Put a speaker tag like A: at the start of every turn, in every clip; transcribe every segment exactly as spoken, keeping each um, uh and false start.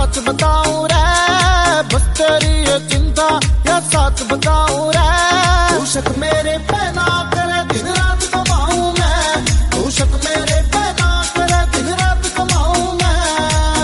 A: सच बताऊं रे, बस तेरी ये चिंता या सच बताऊं रे। तू शक मेरे पे ना करे, दिन रात कमाऊं मैं। तू शक मेरे पे ना करे, दिन रात कमाऊं मैं।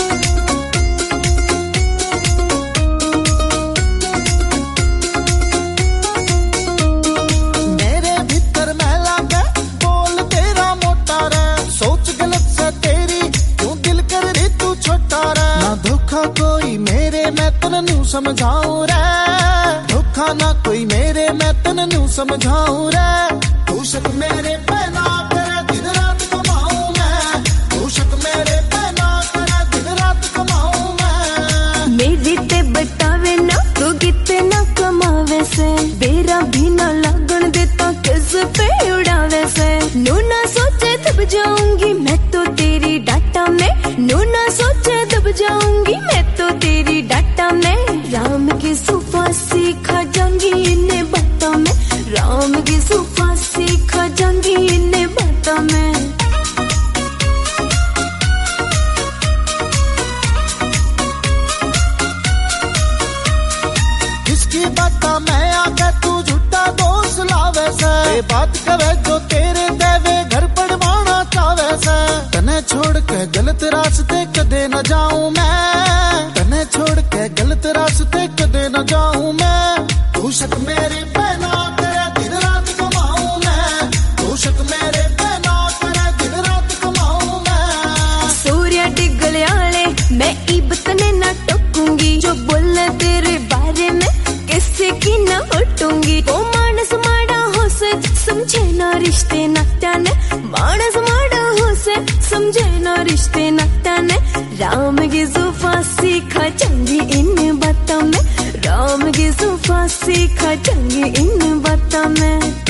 A: मेरे भीतर मैला के बोल तेरा मोटा रे, सोच गलत से तेरी क्यों दिल कर रे तू छोटा रे। ना धोखा कोई मेरे मैं तन न्यू समझाऊं रे, धोखा ना कोई मेरे मैं तन न्यू समझाऊं रे। तू शक मेरे पे ना करे, दिन रात कमाऊं मैं। तू शक मेरे पे ना करे, दिन रात कमाऊं मैं।
B: मेरी ते बतावे ना तू कितना कमावे से, बेरा भी ना लगन देता किस पे उड़ावे से। नू ना सोचे दब जाऊंगी मैं तो तेरी डाटा में, नू ना सोचे दब जाऊंगी मैं तो तेरी डाटा में। राम की सुफासी खा जाऊंगी इन्हें बातों में, राम की सुफासी खा जाऊंगी इन्हें बातों में।
A: किसकी बाता मैं आके तू झूठा दोष लावे से, ये बात करे जो तेरे देवे घर पड़वाना चावे से। तने छोड़ के गलत रास्ते कदे न जाऊं मैं, तने छोड़ के गलत रास्ते कदे न जाऊं मैं। तू शक मेरे पे ना करे, दिन रात कमाऊं मैं। तू शक मेरे पे ना करे, दिन रात कमाऊं मैं।
B: सूर्य डिगले आले मैं इब्बत ने ना टोकूंगी, जो बोले तेरे बारे में किसी की ना हटूंगी। ओ मानस माड़ा हो से समझे ना रिश्ते नाता ने, मानस माड़ा हो से समझे ना रिश्ते नाता ने। राम की सुफासी खा चंगी इन बातों में, राम की सुफासी खा चंगी इन बातों में।